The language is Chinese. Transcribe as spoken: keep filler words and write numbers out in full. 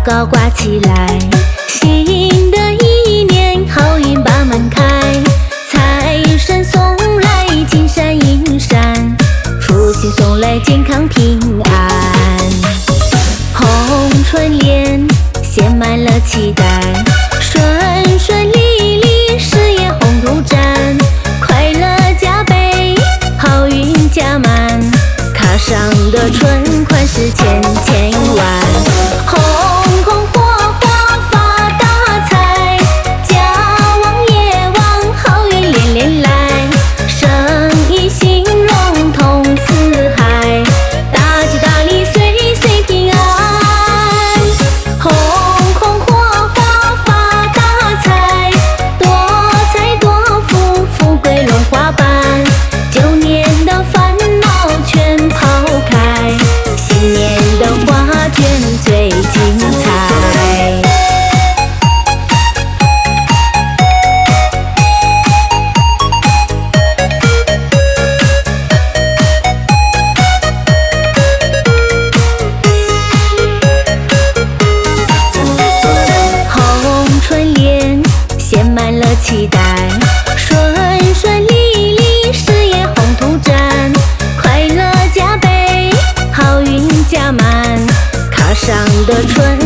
高挂起来，新的一年好运把门开，财神送来金山银山，福星送来健康平安。红春联写满了期待，顺顺利利事业宏图展，快乐加倍，好运加满，卡上的存款是千千万，红红火火发大财，家旺业旺，好运连连来，生意兴隆通四海，大吉大利岁岁平安。红红火火发大财，多财多福，富贵荣华伴，旧年的烦恼全抛开，新年的画卷最精彩。红春联写满了期待，顺顺利利事业宏图展，快乐加倍，好运加满，卡上的春